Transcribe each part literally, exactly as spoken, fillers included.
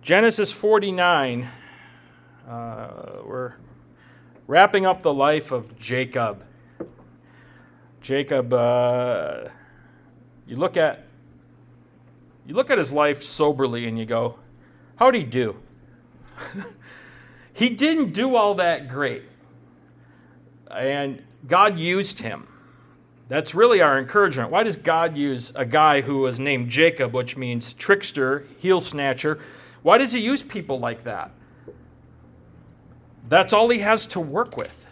Genesis forty-nine, uh, we're wrapping up the life of Jacob. Jacob, uh, you look at you look at his life soberly and you go, how'd he do? He didn't do all that great. And God used him. That's really our encouragement. Why does God use a guy who was named Jacob, which means trickster, heel snatcher? Why does he use people like that? That's all he has to work with.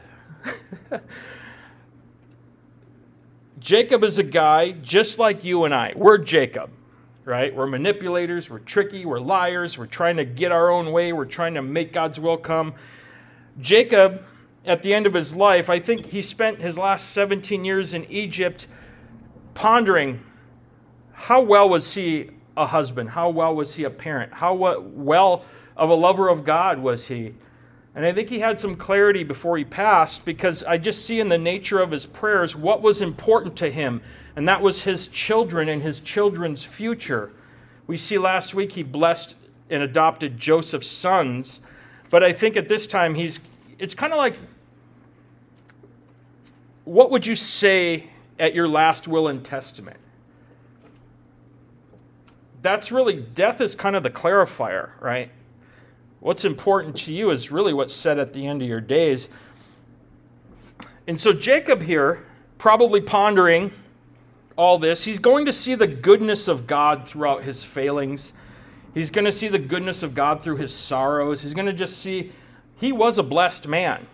Jacob is a guy just like you and I. We're Jacob, right? We're manipulators, we're tricky, we're liars, we're trying to get our own way, we're trying to make God's will come. Jacob, at the end of his life, I think he spent his last seventeen years in Egypt pondering how well was he a husband? How well was he a parent? How well of a lover of God was he? And I think he had some clarity before he passed, because I just see in the nature of his prayers what was important to him, and that was his children and his children's future. We see last week he blessed and adopted Joseph's sons, but I think at this time he's it's kind of like, what would you say at your last will and testament? That's really, death is kind of the clarifier, right? What's important to you is really what's said at the end of your days. And so Jacob here, probably pondering all this, he's going to see the goodness of God throughout his failings. He's going to see the goodness of God through his sorrows. He's going to just see he was a blessed man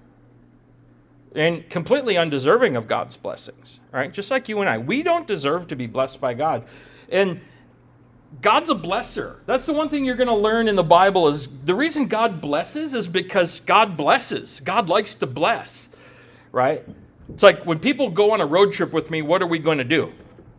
and completely undeserving of God's blessings, right? Just like you and I. We don't deserve to be blessed by God. And God's a blesser. That's the one thing you're going to learn in the Bible, is the reason God blesses is because God blesses. God likes to bless, right? It's like when people go on a road trip with me, what are we going to do?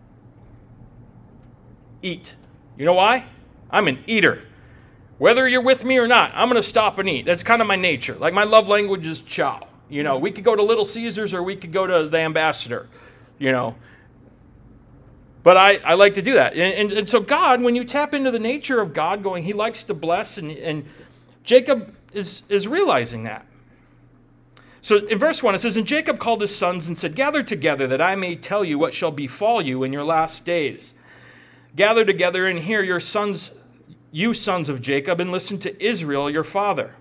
Eat. You know why? I'm an eater. Whether you're with me or not, I'm going to stop and eat. That's kind of my nature. Like, my love language is chow. You know, we could go to Little Caesars or we could go to the Ambassador, you know. But I, I like to do that. And, and, and so God, when you tap into the nature of God, going, he likes to bless, and, and Jacob is, is realizing that. So in verse one, it says, and Jacob called his sons and said, gather together that I may tell you what shall befall you in your last days. Gather together and hear your sons, you sons of Jacob, and listen to Israel, your father.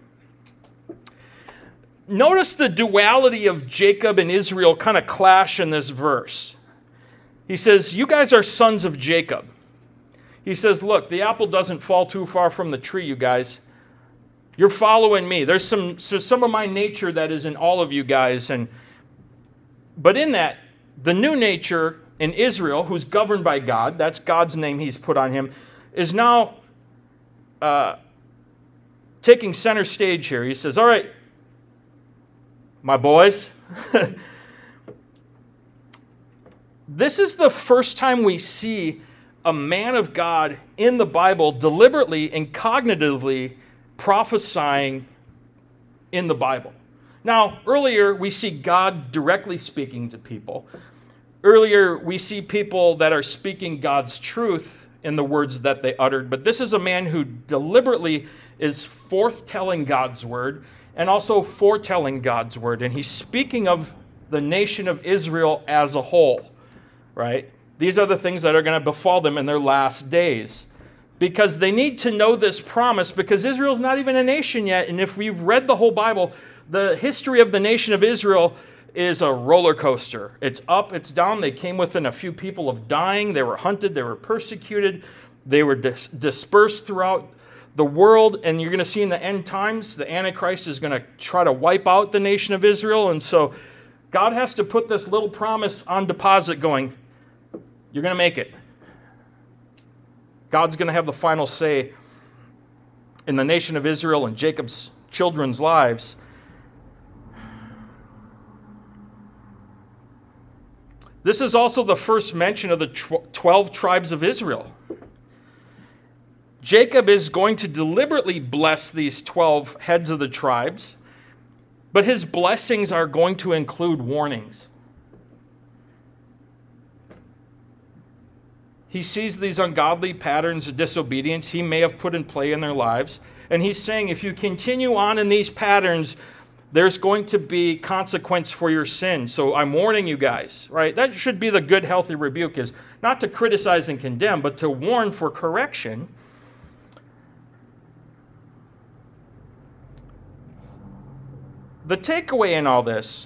Notice the duality of Jacob and Israel kind of clash in this verse. He says, you guys are sons of Jacob. He says, look, the apple doesn't fall too far from the tree, you guys. You're following me. There's some, there's some of my nature that is in all of you guys. And but in that, the new nature in Israel, who's governed by God, that's God's name he's put on him, is now uh, taking center stage here. He says, all right, my boys, this is the first time we see a man of God in the Bible deliberately and cognitively prophesying in the Bible. Now, earlier we see God directly speaking to people. Earlier we see people that are speaking God's truth in the words that they uttered. But this is a man who deliberately is forthtelling God's word and also foretelling God's word. And he's speaking of the nation of Israel as a whole, right? These are the things that are going to befall them in their last days. Because they need to know this promise, because Israel's not even a nation yet. And if we've read the whole Bible, the history of the nation of Israel is a roller coaster. It's up, it's down. They came within a few people of dying. They were hunted. They were persecuted. They were dis- dispersed throughout the world. And you're going to see in the end times, the Antichrist is going to try to wipe out the nation of Israel. And so God has to put this little promise on deposit going, you're going to make it. God's going to have the final say in the nation of Israel and Jacob's children's lives. This is also the first mention of the twelve tribes of Israel. Jacob is going to deliberately bless these twelve heads of the tribes, but his blessings are going to include warnings. He sees these ungodly patterns of disobedience he may have put in play in their lives. And he's saying, if you continue on in these patterns, there's going to be consequence for your sin. So I'm warning you guys, right? That should be the good, healthy rebuke, is not to criticize and condemn, but to warn for correction. The takeaway in all this,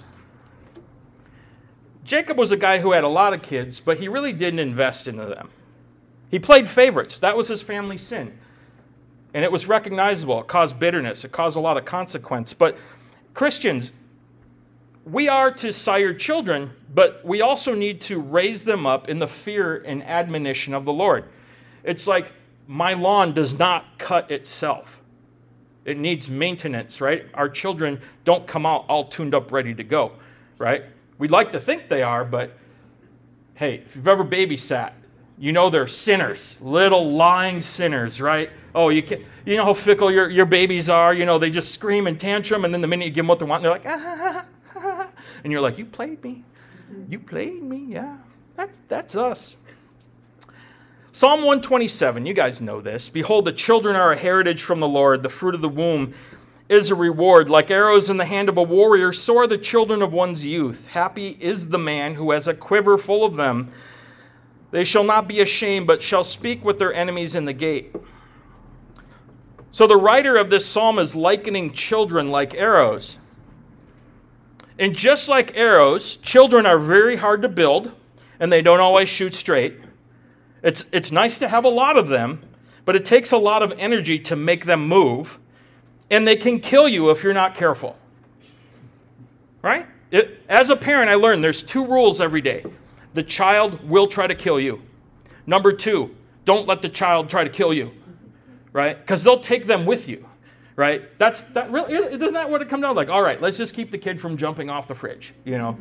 Jacob was a guy who had a lot of kids, but he really didn't invest into them. He played favorites. That was his family sin. And it was recognizable. It caused bitterness. It caused a lot of consequence. But Christians, we are to sire children, but we also need to raise them up in the fear and admonition of the Lord. It's like my lawn does not cut itself. It needs maintenance, right? Our children don't come out all tuned up, ready to go, right? We'd like to think they are, but hey, if you've ever babysat, you know they're sinners, little lying sinners, right? Oh, you can, you know how fickle your, your babies are. You know, they just scream and tantrum, and then the minute you give them what they want, they're like, ah, ah, ah, ah. And you're like, you played me. You played me, yeah. That's, that's us. Psalm one twenty-seven, you guys know this. Behold, the children are a heritage from the Lord. The fruit of the womb is a reward. Like arrows in the hand of a warrior, so are the children of one's youth. Happy is the man who has a quiver full of them. They shall not be ashamed, but shall speak with their enemies in the gate. So the writer of this psalm is likening children like arrows. And just like arrows, children are very hard to build, and they don't always shoot straight. It's, it's nice to have a lot of them, but it takes a lot of energy to make them move, and they can kill you if you're not careful. Right? It, as a parent, I learned there's two rules every day. The child will try to kill you. Number two, don't let the child try to kill you, right? Because they'll take them with you, right? That's that really isn't that what it comes down to? Like, all right, let's just keep the kid from jumping off the fridge, you know.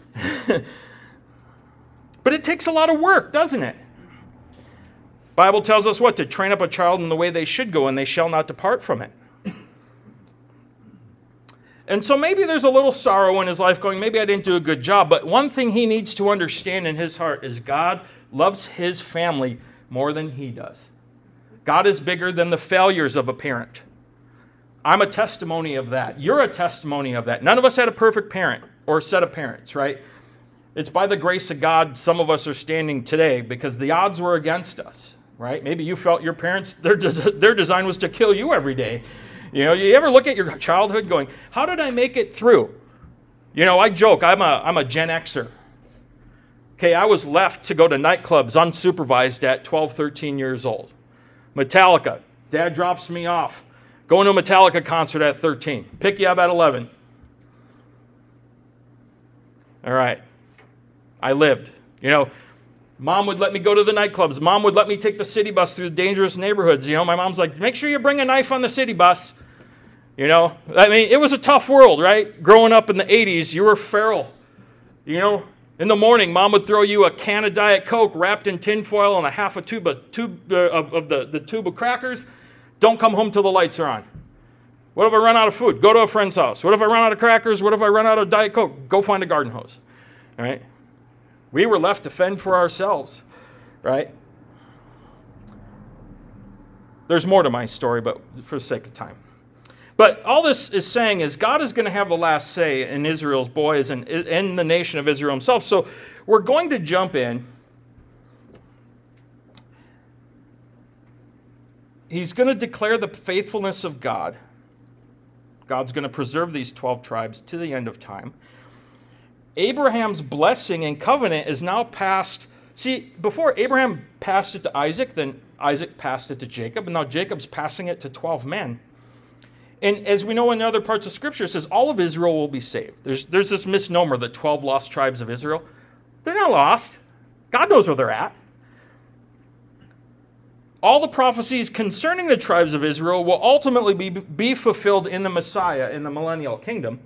But it takes a lot of work, doesn't it? Bible tells us what? To train up a child in the way they should go, and they shall not depart from it. And so maybe there's a little sorrow in his life going, maybe I didn't do a good job. But one thing he needs to understand in his heart is God loves his family more than he does. God is bigger than the failures of a parent. I'm a testimony of that. You're a testimony of that. None of us had a perfect parent or set of parents, right? It's by the grace of God some of us are standing today because the odds were against us, right? Maybe you felt your parents, their, des- their design was to kill you every day. You know, you ever look at your childhood going, how did I make it through? You know, I joke, I'm a, I'm a Gen Xer. Okay, I was left to go to nightclubs unsupervised at twelve, thirteen years old. Metallica, dad drops me off. Going to a Metallica concert at thirteen. Pick you up at eleven. All right, I lived. You know, mom would let me go to the nightclubs. Mom would let me take the city bus through dangerous neighborhoods. You know, my mom's like, make sure you bring a knife on the city bus. You know, I mean, it was a tough world, right? Growing up in the eighties, you were feral. You know, in the morning, mom would throw you a can of Diet Coke wrapped in tinfoil and a half a tube of, tube, uh, of, of the, the tube of crackers. Don't come home till the lights are on. What if I run out of food? Go to a friend's house. What if I run out of crackers? What if I run out of Diet Coke? Go find a garden hose. All right? We were left to fend for ourselves, right? There's more to my story, but for the sake of time. But all this is saying is God is going to have the last say in Israel's boys and in the nation of Israel himself. So we're going to jump in. He's going to declare the faithfulness of God. God's going to preserve these twelve tribes to the end of time. Abraham's blessing and covenant is now passed. See, before Abraham passed it to Isaac, then Isaac passed it to Jacob, and now Jacob's passing it to twelve men. And as we know in other parts of Scripture, it says all of Israel will be saved. There's, there's this misnomer, the twelve lost tribes of Israel. They're not lost. God knows where they're at. All the prophecies concerning the tribes of Israel will ultimately be, be fulfilled in the Messiah, in the millennial kingdom.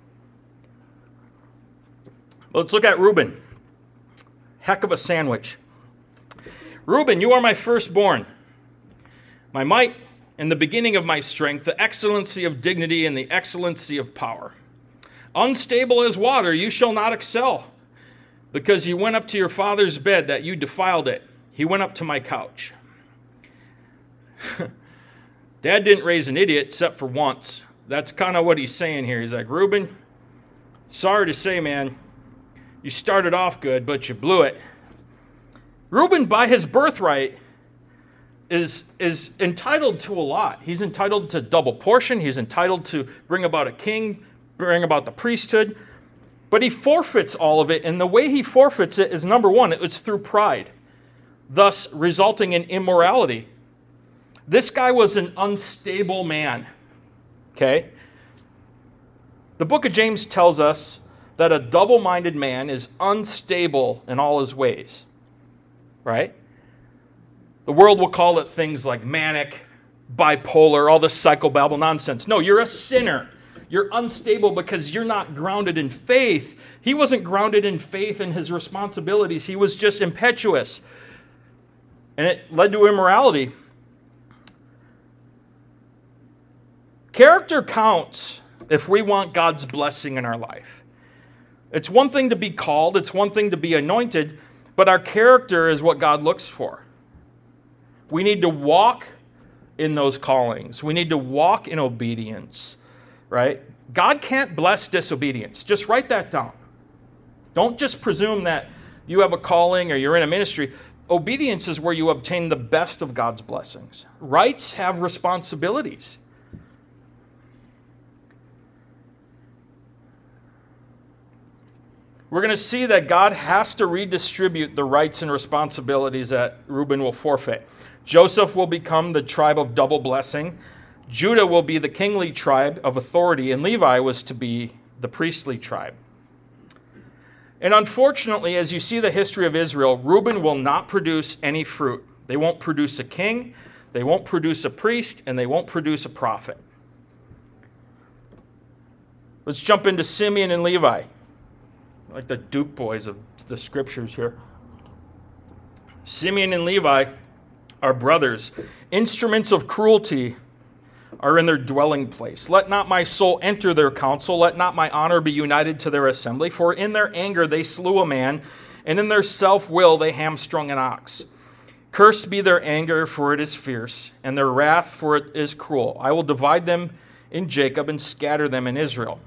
Let's look at Reuben. Heck of a sandwich. Reuben, you are my firstborn, my might and the beginning of my strength, the excellency of dignity and the excellency of power. Unstable as water, you shall not excel, because you went up to your father's bed that you defiled it. he went up to my couch. Dad didn't raise an idiot except for once. That's kind of what he's saying here. He's like, Reuben, sorry to say, man, you started off good, but you blew it. Reuben, by his birthright, is, is entitled to a lot. He's entitled to double portion. He's entitled to bring about a king, bring about the priesthood. But he forfeits all of it, and the way he forfeits it is, number one, it's through pride, thus resulting in immorality. This guy was an unstable man, okay? The book of James tells us that a double-minded man is unstable in all his ways, right? The world will call it things like manic, bipolar, all this psychobabble nonsense. No, you're a sinner. You're unstable because you're not grounded in faith. He wasn't grounded in faith in his responsibilities. He was just impetuous. And it led to immorality. Character counts if we want God's blessing in our life. It's one thing to be called, it's one thing to be anointed, but our character is what God looks for. We need to walk in those callings. We need to walk in obedience, right? God can't bless disobedience. Just write that down. Don't just presume that you have a calling or you're in a ministry. Obedience is where you obtain the best of God's blessings. Rights have responsibilities. We're going to see that God has to redistribute the rights and responsibilities that Reuben will forfeit. Joseph will become the tribe of double blessing. Judah will be the kingly tribe of authority, and Levi was to be the priestly tribe. And unfortunately, as you see the history of Israel, Reuben will not produce any fruit. They won't produce a king, they won't produce a priest, and they won't produce a prophet. Let's jump into Simeon and Levi. Like the Duke boys of the scriptures here. Simeon and Levi are brothers. Instruments of cruelty are in their dwelling place. Let not my soul enter their council. Let not my honor be united to their assembly. For in their anger they slew a man, and in their self-will they hamstrung an ox. Cursed be their anger, for it is fierce, and their wrath, for it is cruel. I will divide them in Jacob and scatter them in Israel.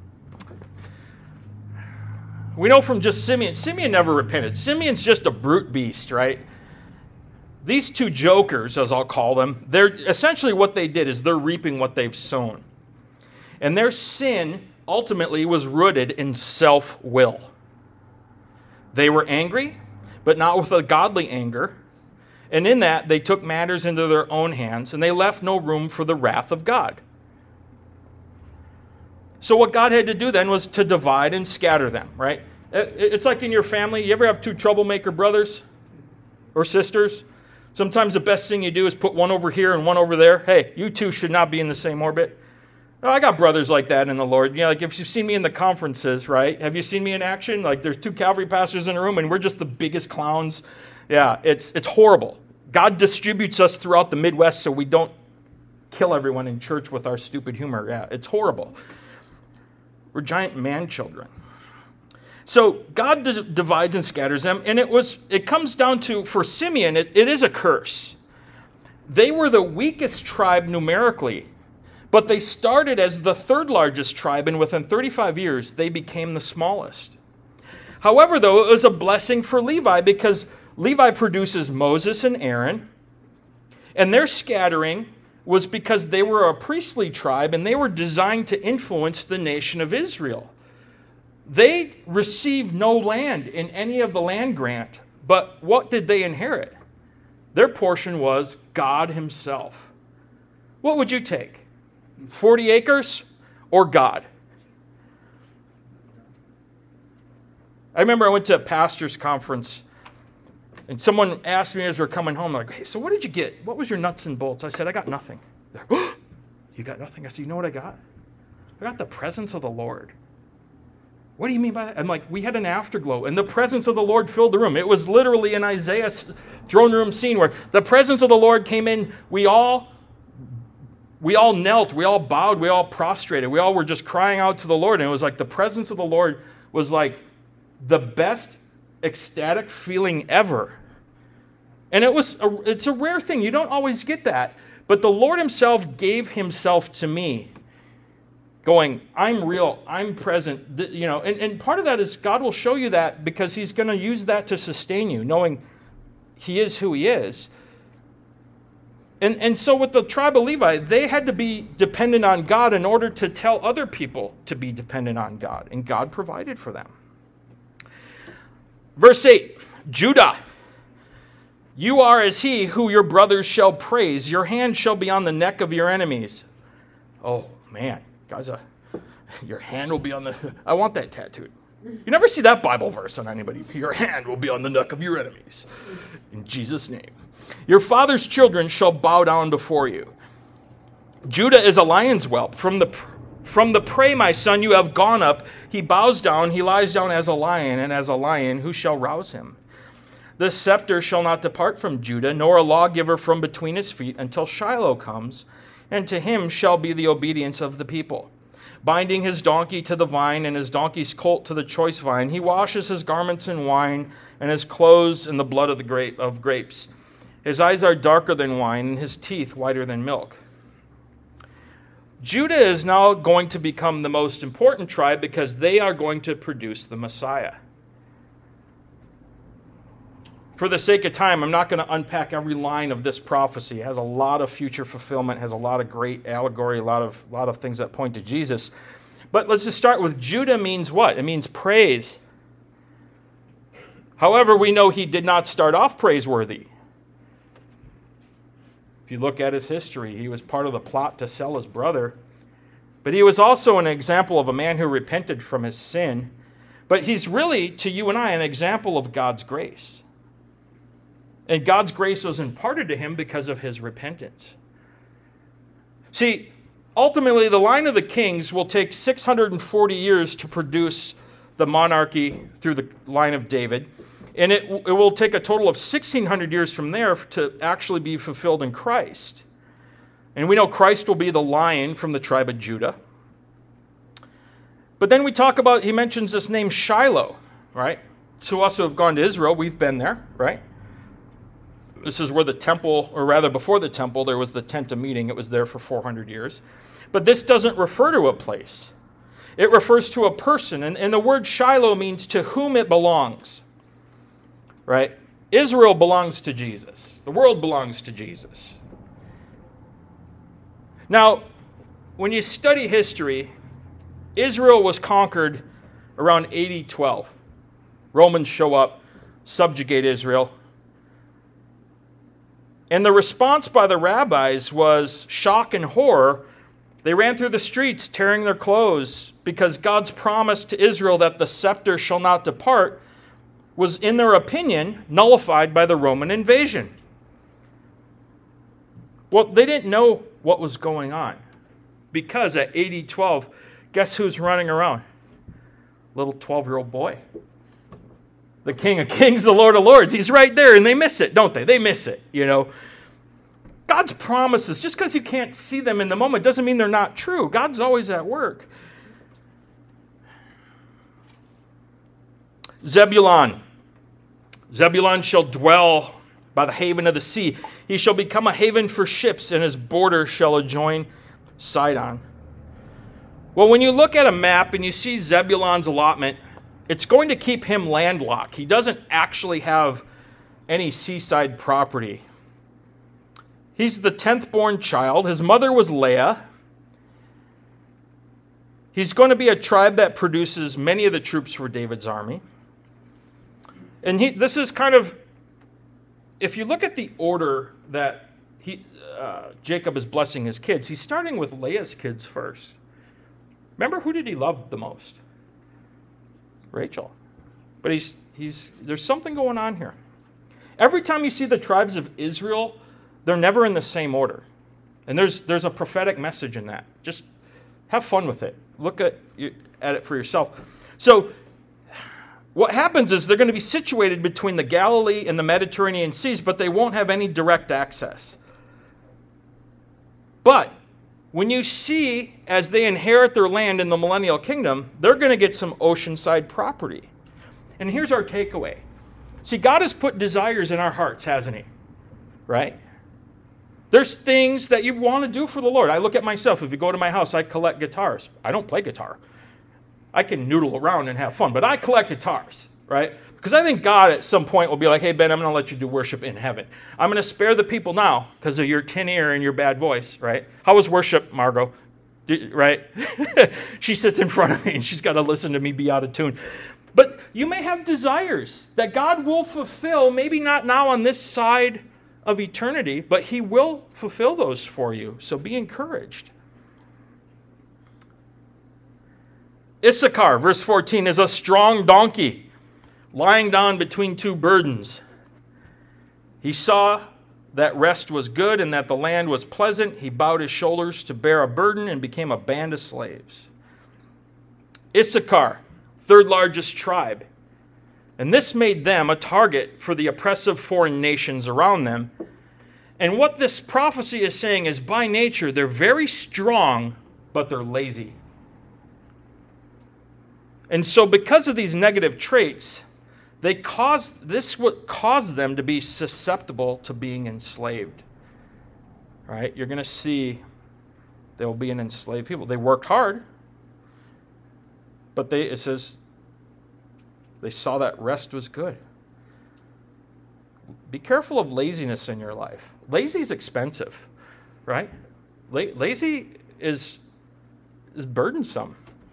We know from just Simeon, Simeon never repented. Simeon's just a brute beast, right? These two jokers, as I'll call them, they're essentially what they did is they're reaping what they've sown. And their sin ultimately was rooted in self-will. They were angry, but not with a godly anger. And in that, they took matters into their own hands, and they left no room for the wrath of God. So what God had to do then was to divide and scatter them, right? It's like in your family. You ever have two troublemaker brothers or sisters? Sometimes the best thing you do is put one over here and one over there. Hey, you two should not be in the same orbit. Oh, I got brothers like that in the Lord. You know, like if you've seen me in the conferences, right? Have you seen me in action? Like there's two Calvary pastors in a room and we're just the biggest clowns. Yeah, it's it's horrible. God distributes us throughout the Midwest so we don't kill everyone in church with our stupid humor. Yeah, it's horrible. We're giant man-children. So God d- divides and scatters them, and it was it comes down to, for Simeon, it, it is a curse. They were the weakest tribe numerically, but they started as the third largest tribe, and within thirty-five years, they became the smallest. However, though, it was a blessing for Levi because Levi produces Moses and Aaron, and their scattering was because they were a priestly tribe and they were designed to influence the nation of Israel. They received no land in any of the land grant, but what did they inherit? Their portion was God himself. What would you take? forty acres or God? I remember I went to a pastor's conference and someone asked me as we were coming home, like, hey, so what did you get? What was your nuts and bolts? I said, I got nothing. They're like, oh, you got nothing? I said, you know what I got? I got the presence of the Lord. What do you mean by that? I'm like, we had an afterglow, and the presence of the Lord filled the room. It was literally an Isaiah throne room scene where the presence of the Lord came in. We all, we all knelt, we all bowed, we all prostrated. We all were just crying out to the Lord, and it was like the presence of the Lord was like the best ecstatic feeling ever. And it was a, it's a rare thing. You don't always get that. But the Lord himself gave himself to me, going, I'm real, I'm present. You know, and, and part of that is God will show you that because he's going to use that to sustain you, knowing he is who he is. And, and so with the tribe of Levi, they had to be dependent on God in order to tell other people to be dependent on God. And God provided for them. Verse eight, Judah, you are as he who your brothers shall praise. Your hand shall be on the neck of your enemies. Oh, man. Guys, uh, your hand will be on the... I want that tattooed. You never see that Bible verse on anybody. Your hand will be on the neck of your enemies. In Jesus' name. Your father's children shall bow down before you. Judah is a lion's whelp. From the, from the prey, my son, you have gone up. He bows down. He lies down as a lion, and as a lion, who shall rouse him? The scepter shall not depart from Judah, nor a lawgiver from between his feet, until Shiloh comes, and to him shall be the obedience of the people. Binding his donkey to the vine, and his donkey's colt to the choice vine, he washes his garments in wine, and his clothes in the blood of the grape of grapes. His eyes are darker than wine, and his teeth whiter than milk. Judah is now going to become the most important tribe because they are going to produce the Messiah. For the sake of time, I'm not going to unpack every line of this prophecy. It has a lot of future fulfillment, has a lot of great allegory, a lot of, a lot of things that point to Jesus. But let's just start with Judah means what? It means praise. However, we know he did not start off praiseworthy. If you look at his history, he was part of the plot to sell his brother. But he was also an example of a man who repented from his sin. But he's really, to you and I, an example of God's grace. And God's grace was imparted to him because of his repentance. See, ultimately, the line of the kings will take six hundred forty years to produce the monarchy through the line of David. And it, it will take a total of sixteen hundred years from there to actually be fulfilled in Christ. And we know Christ will be the lion from the tribe of Judah. But then we talk about, he mentions this name Shiloh, right? To us who have gone to Israel, we've been there, right? This is where the temple, or rather before the temple, there was the tent of meeting. It was there for four hundred years. But this doesn't refer to a place. It refers to a person. And, and the word Shiloh means to whom it belongs. Right? Israel belongs to Jesus. The world belongs to Jesus. Now, when you study history, Israel was conquered around A D twelve. Romans show up, subjugate Israel. And the response by the rabbis was shock and horror. They ran through the streets tearing their clothes because God's promise to Israel that the scepter shall not depart was, in their opinion, nullified by the Roman invasion. Well, they didn't know what was going on because at A D twelve, guess who's running around? Little twelve-year-old boy. The King of Kings, the Lord of Lords. He's right there, and they miss it, don't they? They miss it, you know. God's promises, just because you can't see them in the moment, doesn't mean they're not true. God's always at work. Zebulun. Zebulun shall dwell by the haven of the sea. He shall become a haven for ships, and his border shall adjoin Sidon. Well, when you look at a map and you see Zebulun's allotment, it's going to keep him landlocked. He doesn't actually have any seaside property. He's the tenth born child. His mother was Leah. He's going to be a tribe that produces many of the troops for David's army. And he, this is kind of, if you look at the order that he, uh, Jacob is blessing his kids, he's starting with Leah's kids first. Remember, who did he love the most? Rachel. But he's he's there's something going on here. Every time you see the tribes of Israel, they're never in the same order. And there's there's a prophetic message in that. Just have fun with it. Look at at it for yourself. So what happens is they're going to be situated between the Galilee and the Mediterranean seas, but they won't have any direct access. But when you see, as they inherit their land in the millennial kingdom, they're going to get some oceanside property. And here's our takeaway. See, God has put desires in our hearts, hasn't he? right? There's things that you want to do for the Lord. I look at myself. If you go to my house, I collect guitars. I don't play guitar. I can noodle around and have fun, but I collect guitars, right? Because I think God at some point will be like, hey, Ben, I'm going to let you do worship in heaven. I'm going to spare the people now because of your tin ear and your bad voice, right? How was worship, Margot? Did, right? She sits in front of me and she's got to listen to me be out of tune. But you may have desires that God will fulfill, maybe not now on this side of eternity, but he will fulfill those for you. So be encouraged. Issachar, verse fourteen, is a strong donkey lying down between two burdens. He saw that rest was good and that the land was pleasant. He bowed his shoulders to bear a burden and became a band of slaves. Issachar, third largest tribe. And this made them a target for the oppressive foreign nations around them. And what this prophecy is saying is, by nature, they're very strong, but they're lazy. And so because of these negative traits, they caused, this would cause them to be susceptible to being enslaved. Right? You're going to see they will be an enslaved people. They worked hard, but they, it says, they saw that rest was good. Be careful of laziness in your life. Lazy is expensive, right? La- lazy is, is burdensome.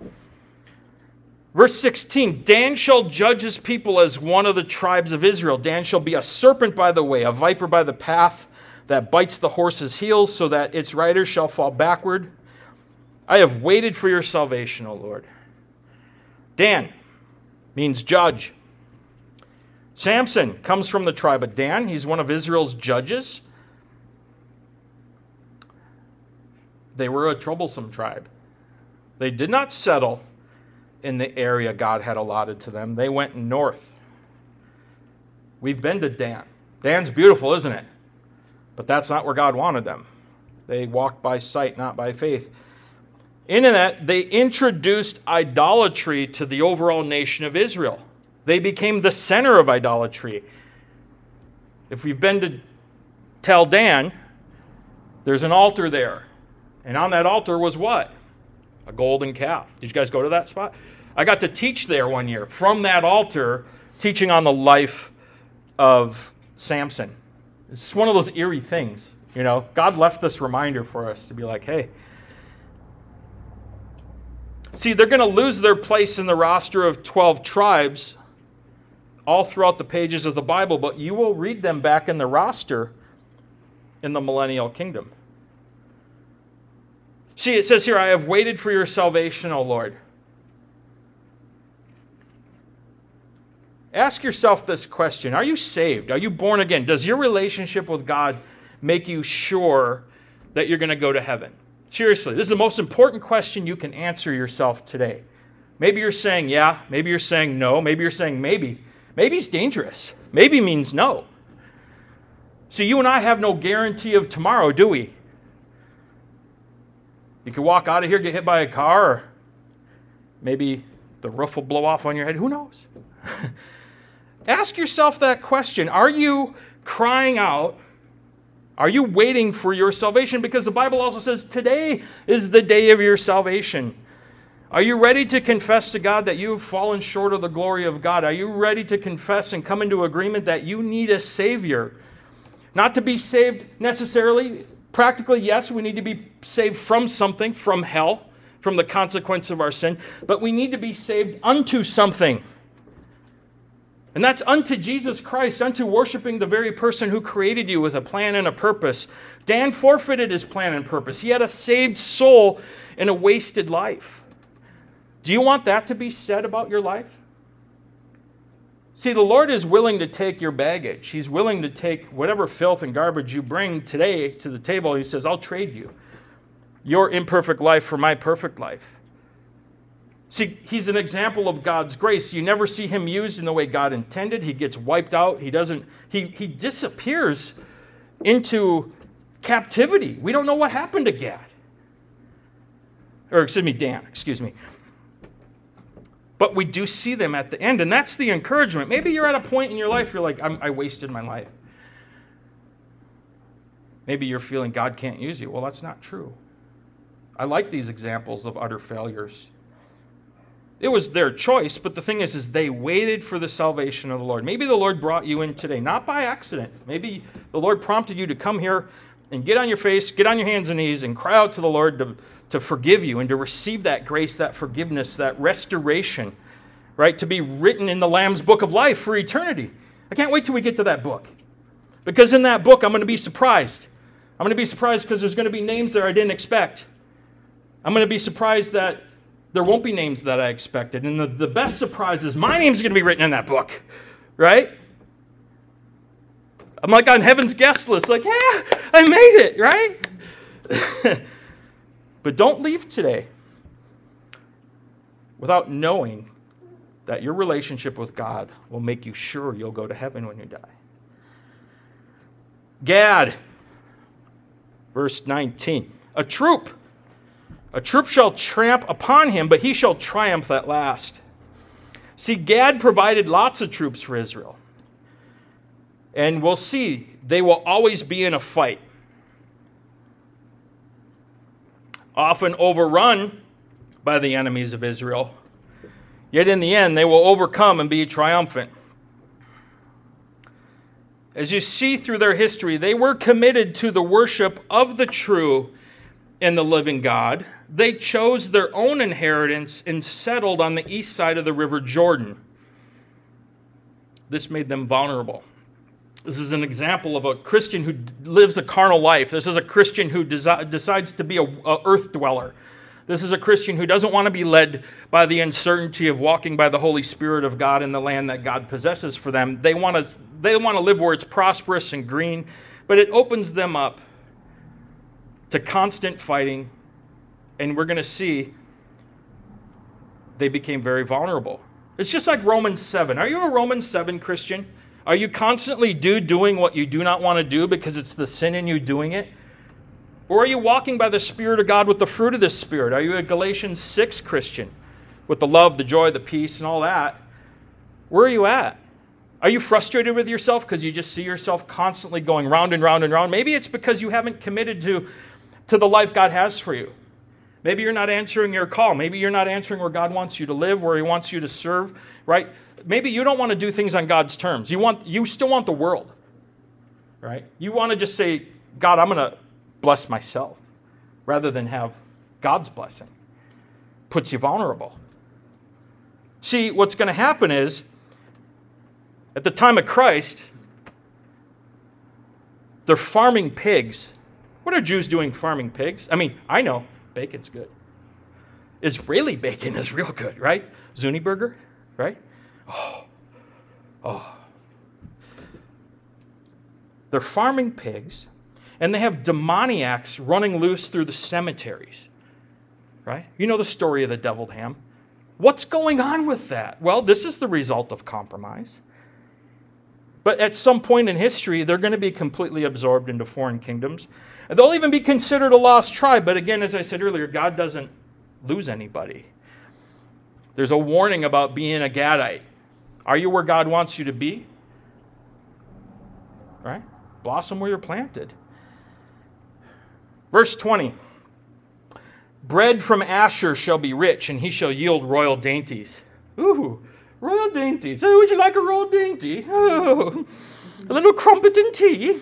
Verse sixteen, Dan shall judge his people as one of the tribes of Israel. Dan shall be a serpent by the way, a viper by the path that bites the horse's heels so that its rider shall fall backward. I have waited for your salvation, O Lord. Dan means judge. Samson comes from the tribe of Dan. He's one of Israel's judges. They were a troublesome tribe. They did not settle in the area God had allotted to them. They went north. We've been to Dan. Dan's beautiful, isn't it? But that's not where God wanted them. They walked by sight, not by faith. In that, they introduced idolatry to the overall nation of Israel. They became the center of idolatry. If we've been to Tel Dan, there's an altar there. And on that altar was what? A golden calf. Did you guys go to that spot? I got to teach there one year from that altar, teaching on the life of Samson. It's one of those eerie things, you know. God left this reminder for us to be like, hey. See, they're going to lose their place in the roster of twelve tribes all throughout the pages of the Bible, but you will read them back in the roster in the millennial kingdom. See, it says here, I have waited for your salvation, O Lord. Ask yourself this question. Are you saved? Are you born again? Does your relationship with God make you sure that you're going to go to heaven? Seriously, this is the most important question you can answer yourself today. Maybe you're saying yeah. Maybe you're saying no. Maybe you're saying maybe. Maybe's dangerous. Maybe means no. See, you and I have no guarantee of tomorrow, do we? You could walk out of here, get hit by a car, or maybe the roof will blow off on your head. Who knows? Ask yourself that question. Are you crying out? Are you waiting for your salvation? Because the Bible also says today is the day of your salvation. Are you ready to confess to God that you have fallen short of the glory of God? Are you ready to confess and come into agreement that you need a Savior? Not to be saved necessarily. Practically, yes, we need to be saved from something, from hell, from the consequence of our sin. But we need to be saved unto something. And that's unto Jesus Christ, unto worshiping the very person who created you with a plan and a purpose. Dan forfeited his plan and purpose. He had a saved soul in a wasted life. Do you want that to be said about your life? See, the Lord is willing to take your baggage. He's willing to take whatever filth and garbage you bring today to the table. He says, I'll trade you your imperfect life for my perfect life. See, he's an example of God's grace. You never see him used in the way God intended. He gets wiped out. He doesn't, he, he disappears into captivity. We don't know what happened to Gad. Or, excuse me, Dan, excuse me. But we do see them at the end, and that's the encouragement. Maybe you're at a point in your life, you're like, I'm, I wasted my life. Maybe you're feeling God can't use you. Well, that's not true. I like these examples of utter failures. It was their choice, but the thing is, is they waited for the salvation of the Lord. Maybe the Lord brought you in today, not by accident. Maybe the Lord prompted you to come here and get on your face, get on your hands and knees, and cry out to the Lord to, to forgive you and to receive that grace, that forgiveness, that restoration, right? To be written in the Lamb's book of life for eternity. I can't wait till we get to that book. Because in that book, I'm going to be surprised. I'm going to be surprised because there's going to be names there I didn't expect. I'm going to be surprised that there won't be names that I expected. And the, the best surprise is my name's going to be written in that book, right? I'm like on heaven's guest list, like, yeah, I made it, right? But don't leave today without knowing that your relationship with God will make you sure you'll go to heaven when you die. Gad, verse nineteen, a troop. A troop shall tramp upon him, but he shall triumph at last. See, Gad provided lots of troops for Israel. And we'll see, they will always be in a fight. Often overrun by the enemies of Israel. Yet in the end, they will overcome and be triumphant. As you see through their history, they were committed to the worship of the true and the living God. They chose their own inheritance and settled on the east side of the river Jordan. This made them vulnerable. This is an example of a Christian who lives a carnal life. This is a Christian who desi- decides to be a, a earth dweller. This is a Christian who doesn't want to be led by the uncertainty of walking by the Holy Spirit of God in the land that God possesses for them. They want to, they want to live where it's prosperous and green, but it opens them up to constant fighting, and we're going to see they became very vulnerable. It's just like Romans seven. Are you a Romans seven Christian? Are you constantly do doing what you do not want to do because it's the sin in you doing it? Or are you walking by the Spirit of God with the fruit of the Spirit? Are you a Galatians six Christian with the love, the joy, the peace, and all that? Where are you at? Are you frustrated with yourself because you just see yourself constantly going round and round and round? Maybe it's because you haven't committed to, to the life God has for you. Maybe you're not answering your call. Maybe you're not answering where God wants you to live, where he wants you to serve, right? Maybe you don't want to do things on God's terms. You want, you still want the world, right? You want to just say, God, I'm going to bless myself rather than have God's blessing. Puts you vulnerable. See, what's going to happen is, at the time of Christ, they're farming pigs. What are Jews doing farming pigs? I mean, I know bacon's good. Israeli bacon is real good, right? Zuni burger, right? Oh, oh. They're farming pigs, and they have demoniacs running loose through the cemeteries, right? You know the story of the deviled ham. What's going on with that? Well, this is the result of compromise. But at some point in history, they're going to be completely absorbed into foreign kingdoms. And they'll even be considered a lost tribe. But again, as I said earlier, God doesn't lose anybody. There's a warning about being a Gadite. Are you where God wants you to be? Right? Blossom where you're planted. Verse twenty. Bread from Asher shall be rich, and he shall yield royal dainties. Ooh, royal dainties. Oh, would you like a royal dainty? Oh, a little crumpet and tea.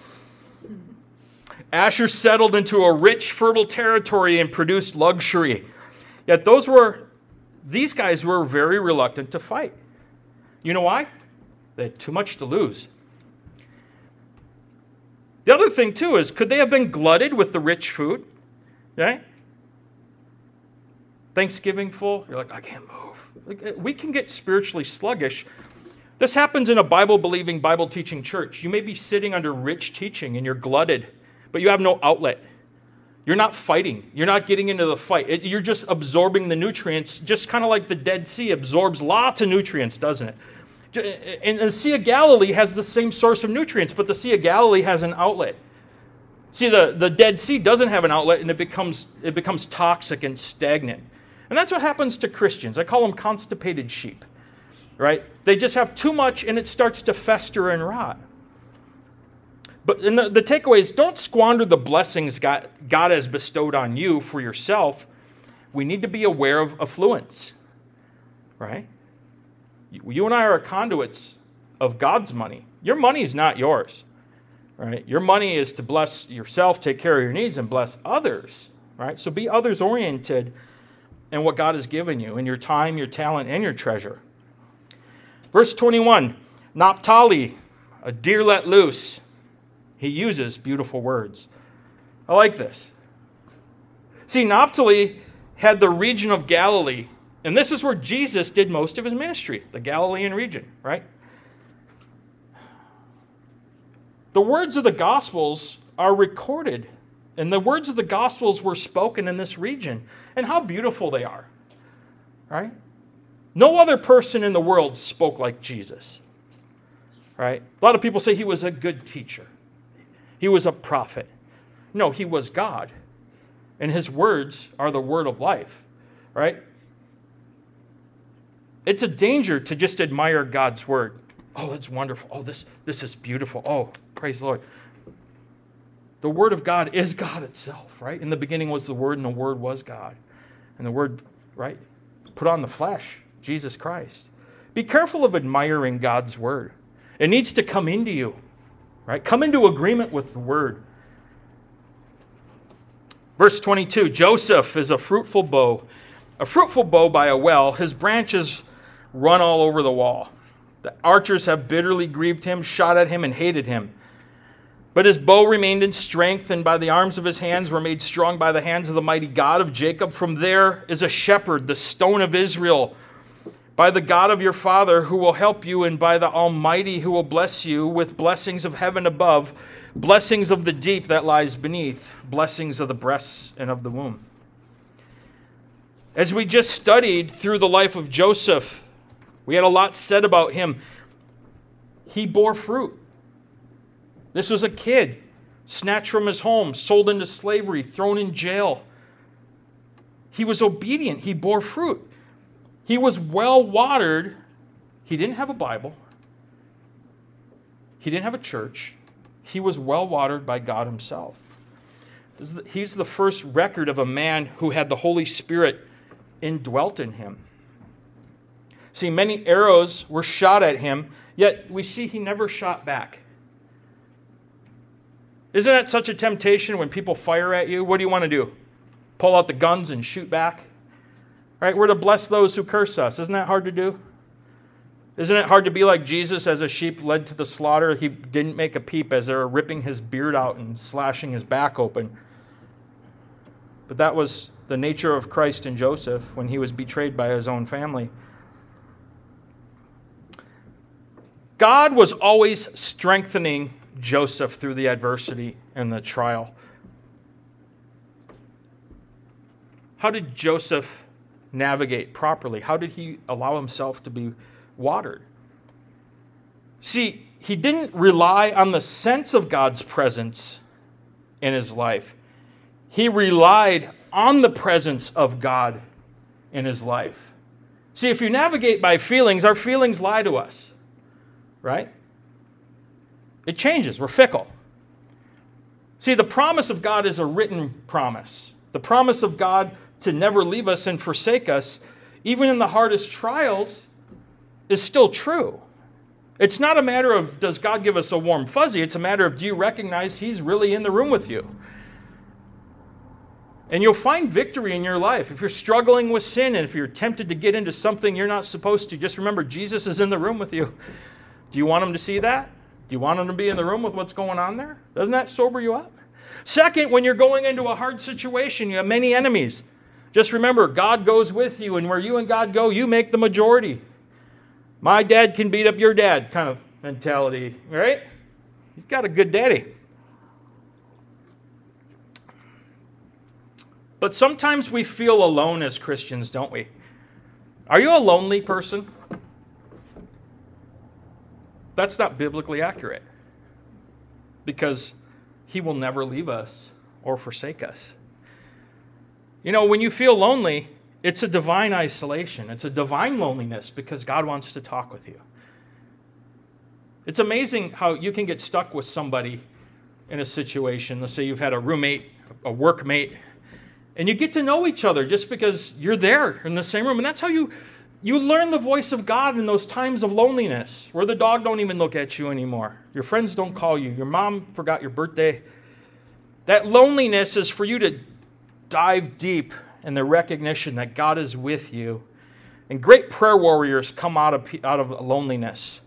Asher settled into a rich, fertile territory and produced luxury. Yet those were, these guys were very reluctant to fight. You know why? They had too much to lose. The other thing, too, is could they have been glutted with the rich food? Right? Thanksgiving full, you're like, I can't move. Like, we can get spiritually sluggish. This happens in a Bible-believing, Bible-teaching church. You may be sitting under rich teaching and you're glutted, but you have no outlet. You're not fighting. You're not getting into the fight. It, you're just absorbing the nutrients, just kind of like the Dead Sea absorbs lots of nutrients, doesn't it? And the Sea of Galilee has the same source of nutrients, but the Sea of Galilee has an outlet. See, the, the Dead Sea doesn't have an outlet, and it becomes it becomes toxic and stagnant. And that's what happens to Christians. I call them constipated sheep, right? They just have too much, and it starts to fester and rot. But and the, the takeaway is, don't squander the blessings God, God has bestowed on you for yourself. We need to be aware of affluence, right? You, you and I are conduits of God's money. Your money is not yours, right? Your money is to bless yourself, take care of your needs, and bless others, right? So be others-oriented in what God has given you, in your time, your talent, and your treasure. Verse twenty-one, Naphtali, a deer let loose. He uses beautiful words. I like this. See, Naphtali had the region of Galilee, and this is where Jesus did most of his ministry, the Galilean region, right? The words of the Gospels are recorded, and the words of the Gospels were spoken in this region, and how beautiful they are, right? No other person in the world spoke like Jesus, right? A lot of people say he was a good teacher. He was a prophet. No, he was God. And his words are the word of life, right? It's a danger to just admire God's word. Oh, that's wonderful. Oh, this, this is beautiful. Oh, praise the Lord. The word of God is God itself, right? In the beginning was the word, and the word was God. And the word, right, put on the flesh, Jesus Christ. Be careful of admiring God's word. It needs to come into you. Right? Come into agreement with the word. Verse twenty-two, Joseph is a fruitful bow, a fruitful bow by a well. His branches run all over the wall. The archers have bitterly grieved him, shot at him, and hated him. But his bow remained in strength, and by the arms of his hands were made strong by the hands of the mighty God of Jacob. From there is a shepherd, the stone of Israel, by the God of your father who will help you, and by the Almighty who will bless you with blessings of heaven above, blessings of the deep that lies beneath, blessings of the breasts and of the womb. As we just studied through the life of Joseph, we had a lot said about him. He bore fruit. This was a kid snatched from his home, sold into slavery, thrown in jail. He was obedient. He bore fruit. He was well watered. He didn't have a Bible. He didn't have a church. He was well watered by God himself. He's the first record of a man who had the Holy Spirit indwelt in him. See, many arrows were shot at him, yet we see he never shot back. Isn't that such a temptation when people fire at you? What do you want to do? Pull out the guns and shoot back? Right? We're to bless those who curse us. Isn't that hard to do? Isn't it hard to be like Jesus as a sheep led to the slaughter? He didn't make a peep as they were ripping his beard out and slashing his back open. But that was the nature of Christ and Joseph when he was betrayed by his own family. God was always strengthening Joseph through the adversity and the trial. How did Joseph navigate properly? How did he allow himself to be watered? See, he didn't rely on the sense of God's presence in his life. He relied on the presence of God in his life. See, if you navigate by feelings, our feelings lie to us, right? It changes. We're fickle. See, the promise of God is a written promise. The promise of God to never leave us and forsake us, even in the hardest trials, is still true. It's not a matter of, does God give us a warm fuzzy? It's a matter of, do you recognize he's really in the room with you? And you'll find victory in your life. If you're struggling with sin and if you're tempted to get into something you're not supposed to, just remember Jesus is in the room with you. Do you want him to see that? Do you want him to be in the room with what's going on there? Doesn't that sober you up? Second, when you're going into a hard situation, you have many enemies. Just remember, God goes with you, and where you and God go, you make the majority. My dad can beat up your dad kind of mentality, right? He's got a good daddy. But sometimes we feel alone as Christians, don't we? Are you a lonely person? That's not biblically accurate, because he will never leave us or forsake us. You know, when you feel lonely, it's a divine isolation. It's a divine loneliness because God wants to talk with you. It's amazing how you can get stuck with somebody in a situation. Let's say you've had a roommate, a workmate, and you get to know each other just because you're there in the same room. And that's how you, you learn the voice of God in those times of loneliness, where the dog don't even look at you anymore. Your friends don't call you. Your mom forgot your birthday. That loneliness is for you to dive deep in the recognition that God is with you. And great prayer warriors come out of, out of loneliness.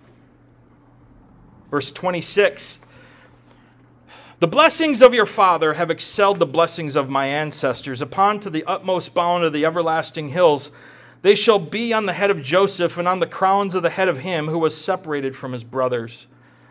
Verse twenty-six. The blessings of your father have excelled the blessings of my ancestors. Upon to the utmost bound of the everlasting hills, they shall be on the head of Joseph and on the crowns of the head of him who was separated from his brothers.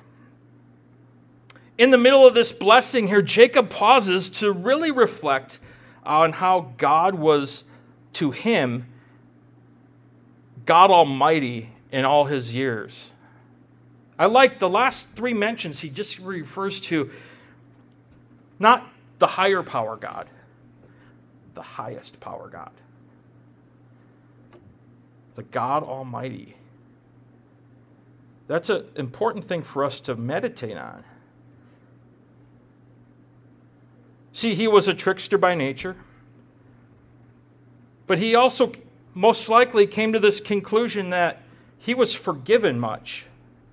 In the middle of this blessing here, Jacob pauses to really reflect on how God was to him, God Almighty in all his years. I like the last three mentions, he just refers to not the higher power God, the highest power God. The God Almighty. That's an important thing for us to meditate on. See, he was a trickster by nature, but he also most likely came to this conclusion that he was forgiven much.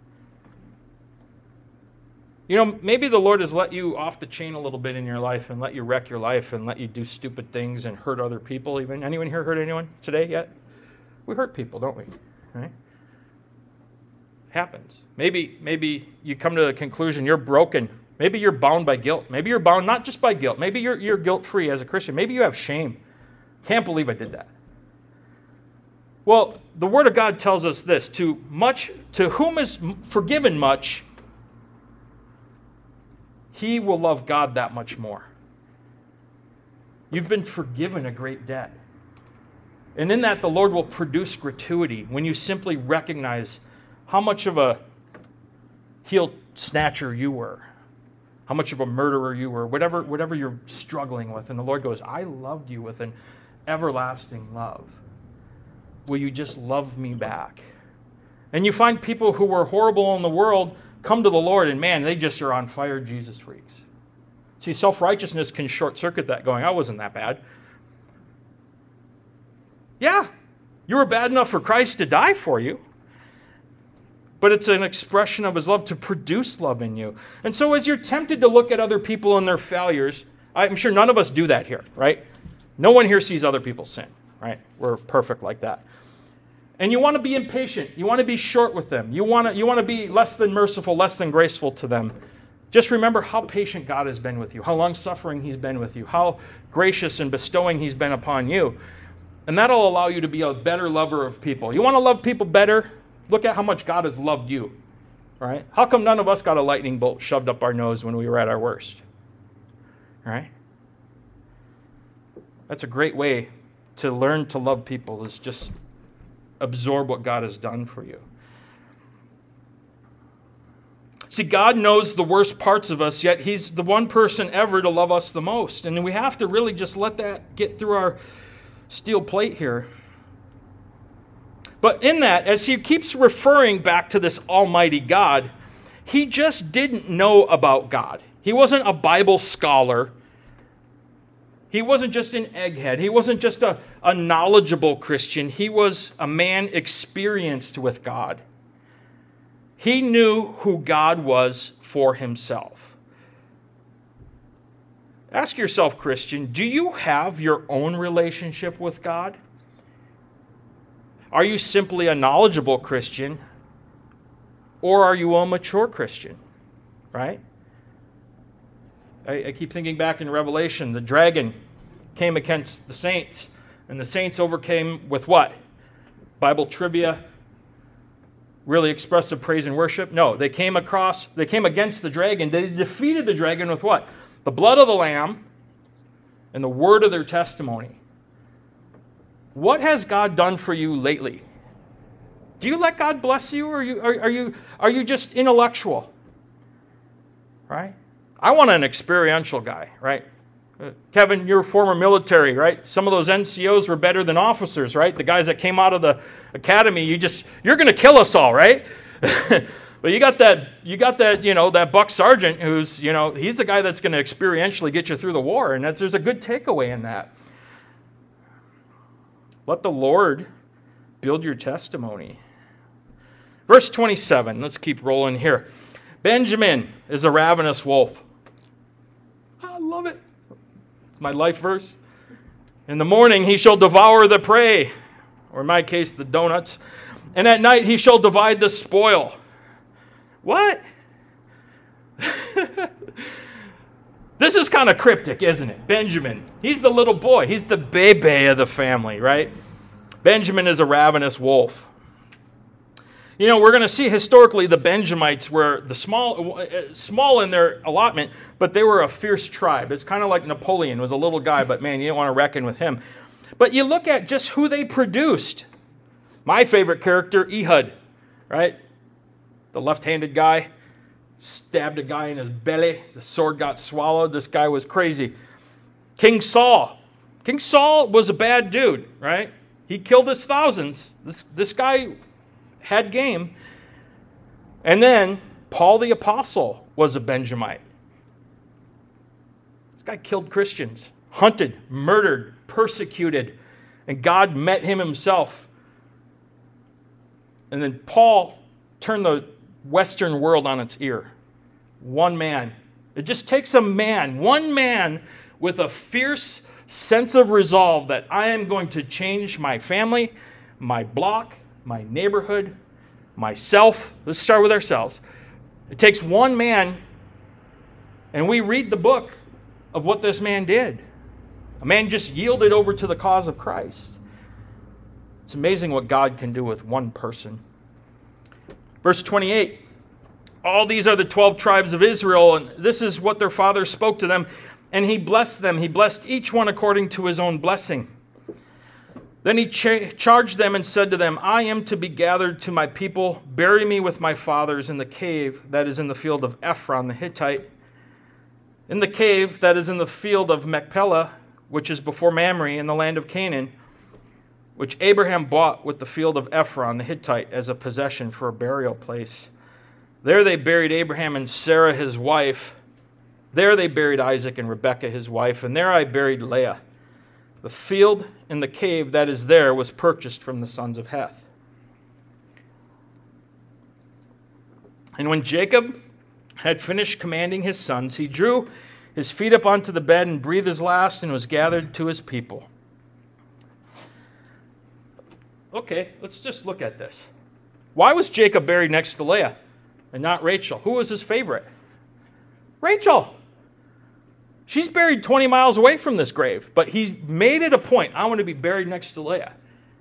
You know, maybe the Lord has let you off the chain a little bit in your life and let you wreck your life and let you do stupid things and hurt other people even. Anyone here hurt anyone today yet? We hurt people, don't we? Right? Happens. Maybe, maybe you come to the conclusion you're broken. Maybe you're bound by guilt. Maybe you're bound not just by guilt. Maybe you're, you're guilt-free as a Christian. Maybe you have shame. Can't believe I did that. Well, the Word of God tells us this: to much, to whom is forgiven much, he will love God that much more. You've been forgiven a great debt. And in that, the Lord will produce gratuity when you simply recognize how much of a heel snatcher you were, how much of a murderer you were, whatever, whatever you're struggling with. And the Lord goes, I loved you with an everlasting love. Will you just love me back? And you find people who were horrible in the world come to the Lord, and man, they just are on fire Jesus freaks. See, self-righteousness can short-circuit that, going, I wasn't that bad. Yeah, you were bad enough for Christ to die for you. But it's an expression of his love to produce love in you. And so as you're tempted to look at other people and their failures, I'm sure none of us do that here, right? No one here sees other people sin, right? We're perfect like that. And you want to be impatient. You want to be short with them. You want to, you want to be less than merciful, less than graceful to them. Just remember how patient God has been with you, how long-suffering he's been with you, how gracious and bestowing he's been upon you. And that'll allow you to be a better lover of people. You want to love people better? Look at how much God has loved you, right? How come none of us got a lightning bolt shoved up our nose when we were at our worst, right? That's a great way to learn to love people, is just absorb what God has done for you. See, God knows the worst parts of us, yet he's the one person ever to love us the most. And we have to really just let that get through our steel plate here. But in that, as he keeps referring back to this almighty God, he just didn't know about God. He wasn't a Bible scholar. He wasn't just an egghead. He wasn't just a, a knowledgeable Christian. He was a man experienced with God. He knew who God was for himself. Ask yourself, Christian, do you have your own relationship with God? Are you simply a knowledgeable Christian, or are you a mature Christian, right? I, I keep thinking back in Revelation, the dragon came against the saints, and the saints overcame with what? Bible trivia, really expressive praise and worship? No, they came across, they came against the dragon. They defeated the dragon with what? The blood of the Lamb and the word of their testimony. What has God done for you lately? Do you let God bless you, or are you, are, are you, are you just intellectual? Right? I want an experiential guy, right? Uh, Kevin, you're former military, right? Some of those N C Os were better than officers, right? The guys that came out of the academy, you just, you're going to kill us all, right? But you got that, you got that, you know, that Buck Sergeant who's, you know, he's the guy that's going to experientially get you through the war. And that's, there's a good takeaway in that. Let the Lord build your testimony. Verse twenty-seven, let's keep rolling here. Benjamin is a ravenous wolf. I love it. It's my life verse. In the morning he shall devour the prey, or in my case, the donuts. And at night he shall divide the spoil. What? This is kind of cryptic, isn't it? Benjamin. He's the little boy. He's the baby of the family, right? Benjamin is a ravenous wolf. You know, we're going to see historically the Benjamites were the small, small in their allotment, but they were a fierce tribe. It's kind of like Napoleon was a little guy, but man, you didn't want to reckon with him. But you look at just who they produced. My favorite character, Ehud, right? The left-handed guy stabbed a guy in his belly. The sword got swallowed. This guy was crazy. King Saul. King Saul was a bad dude, right? He killed his thousands. This, this guy had game. And then Paul the Apostle was a Benjamite. This guy killed Christians, hunted, murdered, persecuted, and God met him himself. And then Paul turned the Western world on its ear. One man. It just takes a man, one man with a fierce sense of resolve that I am going to change my family, my block, my neighborhood, myself. Let's start with ourselves. It takes one man, and we read the book of what this man did. A man just yielded over to the cause of Christ. It's amazing what God can do with one person. Verse twenty-eight. All these are the twelve tribes of Israel, and this is what their father spoke to them. And he blessed them. He blessed each one according to his own blessing. Then he cha- charged them and said to them, I am to be gathered to my people. Bury me with my fathers in the cave that is in the field of Ephron the Hittite, in the cave that is in the field of Machpelah, which is before Mamre in the land of Canaan, which Abraham bought with the field of Ephron the Hittite as a possession for a burial place. There they buried Abraham and Sarah his wife. There they buried Isaac and Rebekah his wife, and there I buried Leah. The field in the cave that is there was purchased from the sons of Heth. And when Jacob had finished commanding his sons, he drew his feet up onto the bed and breathed his last and was gathered to his people. Okay, let's just look at this. Why was Jacob buried next to Leah and not Rachel? Who was his favorite? Rachel. She's buried twenty miles away from this grave, but he made it a point. I want to be buried next to Leah.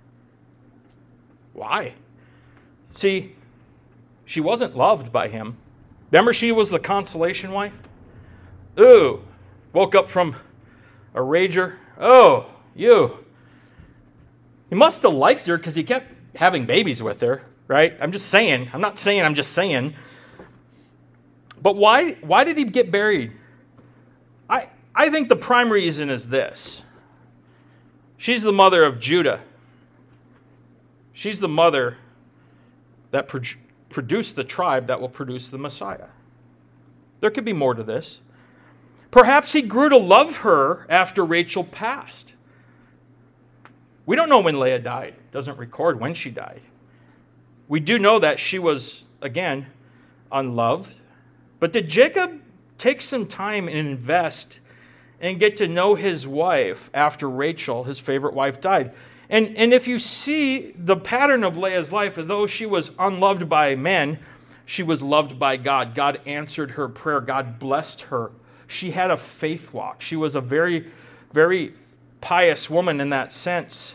Why? See, she wasn't loved by him. Remember, she was the consolation wife? Ooh, woke up from a rager. Oh, you. He must have liked her because he kept having babies with her, right? I'm just saying. I'm not saying, I'm just saying. But why, why did he get buried? I, I think the prime reason is this. She's the mother of Judah. She's the mother that pro- produced the tribe that will produce the Messiah. There could be more to this. Perhaps he grew to love her after Rachel passed. We don't know when Leah died. It doesn't record when she died. We do know that she was, again, unloved. But did Jacob take some time and invest and get to know his wife after Rachel, his favorite wife, died? And, and if you see the pattern of Leah's life, though she was unloved by men, she was loved by God. God answered her prayer. God blessed her. She had a faith walk. She was a very, very pious woman in that sense.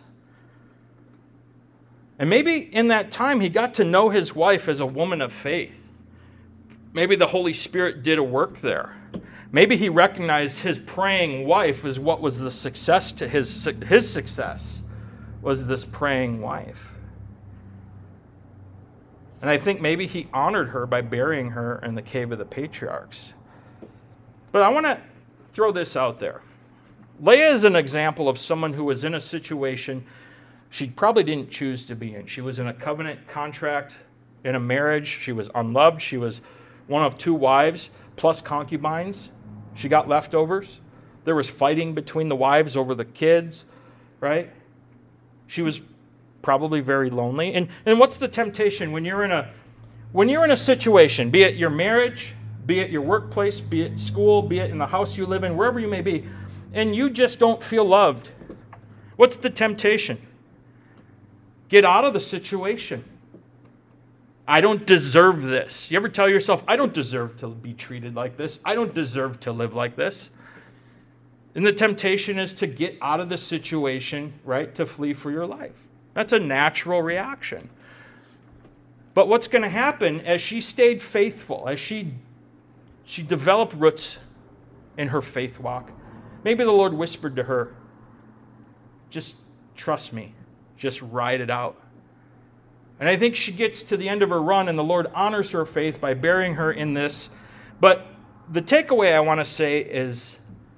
And maybe in that time he got to know his wife as a woman of faith. Maybe the Holy Spirit did a work there. Maybe he recognized his praying wife as what was the success to his, his success, was this praying wife. And I think maybe he honored her by burying her in the cave of the patriarchs. But I want to throw this out there. Leah is an example of someone who was in a situation she probably didn't choose to be in. She was in a covenant contract in a marriage. She was unloved. She was one of two wives plus concubines. She got leftovers. There was fighting between the wives over the kids, right? She was probably very lonely. And and what's the temptation when you're in a when you're in a situation, be it your marriage, be it your workplace, be it school, be it in the house you live in, wherever you may be, and you just don't feel loved? What's the temptation? Get out of the situation. I don't deserve this. You ever tell yourself, I don't deserve to be treated like this. I don't deserve to live like this. And the temptation is to get out of the situation, right? To flee for your life. That's a natural reaction. But what's going to happen as she stayed faithful, as she, she developed roots in her faith walk, maybe the Lord whispered to her, just trust me. Just ride it out. And I think she gets to the end of her run, and the Lord honors her faith by burying her in this. But the takeaway I want to say is,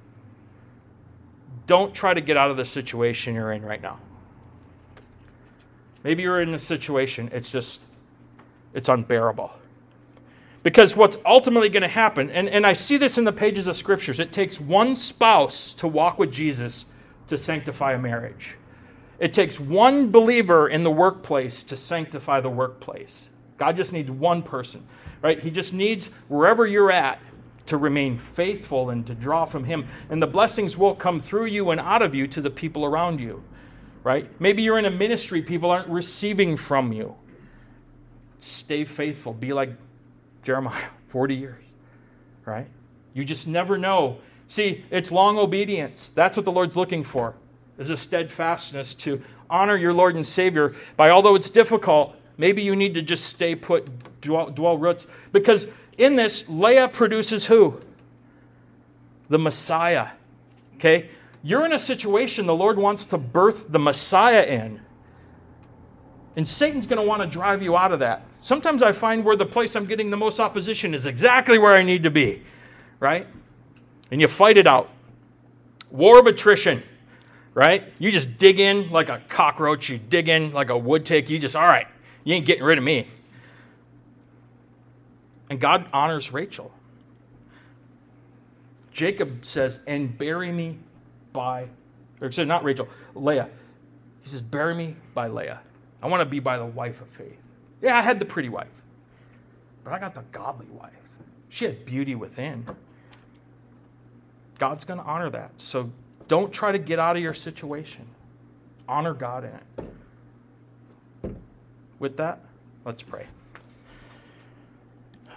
don't try to get out of the situation you're in right now. Maybe you're in a situation, it's just, it's unbearable. Because what's ultimately going to happen, and, and I see this in the pages of Scriptures, it takes one spouse to walk with Jesus to sanctify a marriage. It takes one believer in the workplace to sanctify the workplace. God just needs one person, right? He just needs, wherever you're at, to remain faithful and to draw from Him. And the blessings will come through you and out of you to the people around you, right? Maybe you're in a ministry people aren't receiving from you. Stay faithful. Be like Jeremiah, forty years, right? You just never know. See, it's long obedience. That's what the Lord's looking for, is a steadfastness to honor your Lord and Savior by, although it's difficult, maybe you need to just stay put, dwell, dwell roots. Because in this, Leah produces who? The Messiah. Okay? You're in a situation the Lord wants to birth the Messiah in. And Satan's going to want to drive you out of that. Sometimes I find where the place I'm getting the most opposition is exactly where I need to be. Right? And you fight it out. War of attrition. Right? You just dig in like a cockroach. You dig in like a wood tick. You just, all right, you ain't getting rid of me. And God honors Rachel. Jacob says, and bury me by, or said not Rachel, Leah. He says, bury me by Leah. I want to be by the wife of faith. Yeah, I had the pretty wife, but I got the godly wife. She had beauty within. God's going to honor that. So don't try to get out of your situation. Honor God in it. With that, let's pray.